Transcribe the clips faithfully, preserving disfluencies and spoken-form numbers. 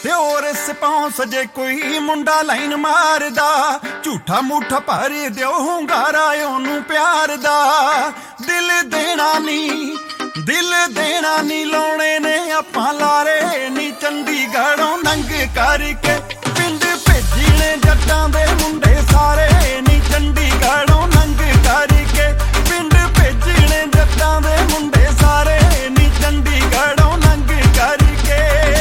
ते और स्पॉन्स जे कोई मुंडा लाइन मारदा झूठा मूठा भर दिओ हुंगारा ओनू प्यार दा दिल देना नी दिल देना नी लाउणे ने आपां लारे नी चंडीगढ़ों नंग करके पिंड भेजने जट्टां दे मुंडे सारे नी चंडीगढ़ों नंग करके पिंड भेजने जट्टां दे मुंडे सारे नी चंडीगढ़ों नंग करके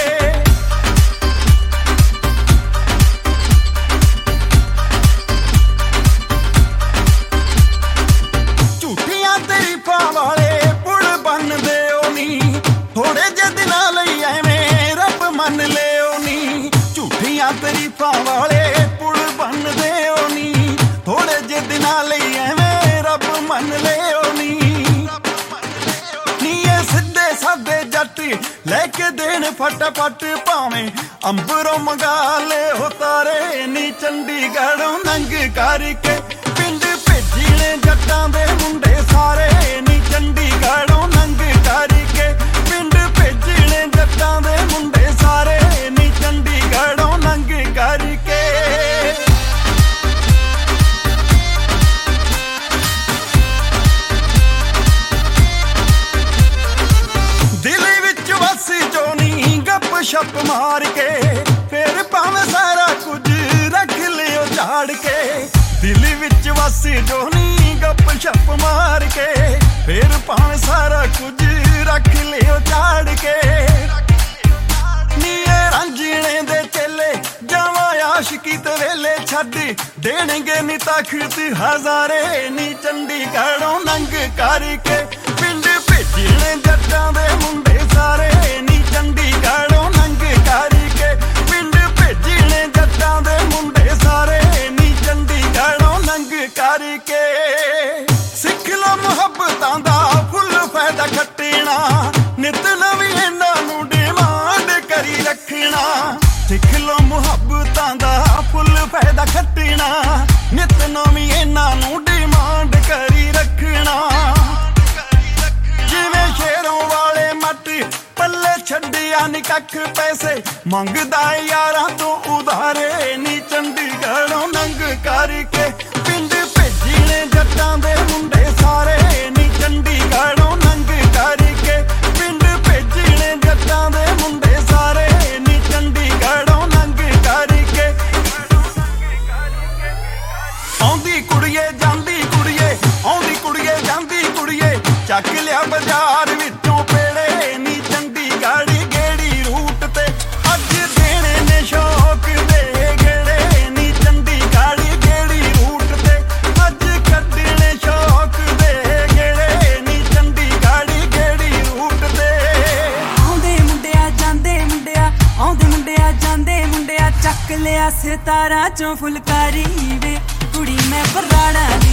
झूठियां तरीफां वाले पुल बनदे ओ नी थोड़े जे दिनां लई एवें रब मन लिओ नी झूठियां तरीफां वाले पुल बनदे ओ नी थोड़े जे दिनां लई एवें रब मन लिओ नी नी ये सिद्धे सादे जट लैके देण फटाफट भावें अंबरों मंगा ले हो तारे नी चंडीगढ़ों नंग करके पिंड भेजने जट्टां दे मुंडे सारे नी चंडीगढ़ों नंग करके पिंड भेजने जट्टां दे मुंडे सारे नी चंडीगढ़ों नंग करके दिल विच वस जो नी गप शप मार के फिर भावें सारा कुछ रख लियो झाड़ के दिल विच वस जो नी गप शप मार के फिर भावें सारा कुछ रख लियो झाड़ के नी रांझणे दे चेले जावां आशिकी ते वेले छड्ड देणगे नी ताकत हज़ारे नी चंडीगढ़ों नंग करके पिंड भेजने जट्टां दे मुंडे सारे नी चंडीगढ़ों नंग करके पिंड भेजने जट्टां दे मुंडे सारे नी चंडीगढ़ों नंग करके सिख लो मुहब्बतां दा फुल फायदा खट्टना नित नवीं इन्हां नूं डिमांड करी रखना सिख लो मुहब्बतां दा फुल फायदा खट्टना नित नवीं इन्हां नूं डिमांड करी रखना जिवें शेरों वाले मट पल्ले छड्डिया नी कख पैसे मंगदा यारां तो उधारे नी चंडीगढ़ों नंग करके पिंड भेजने जट्टां दे मुंडे सारे नी चंडीगढ़ों नंग करके पिंड भेजने जट्टां दे मुंडे सारे नी चंडीगढ़ों नंग करके आउंदी कुड़िए जांदी कुड़िए आउंदी कुड़िए जांदी कुड़िए चक लिया बाजार विचों पेड़े नी चंडीगढ़ गेड़ी रूट ते अज देने ने शौक दे गेड़े नी चंडीगढ़ गेड़ी रूट ते अज कड्डने शौक दे गेड़े नी चंडीगढ़ गेड़ी रूट ते आउंदे मुंडिया जांदे मुंडिया आउंदे मुंडिया जांदे मुंडिया चक लिया सितारा चों फुलकारी वे कुड़ी मैं बराड़ा दी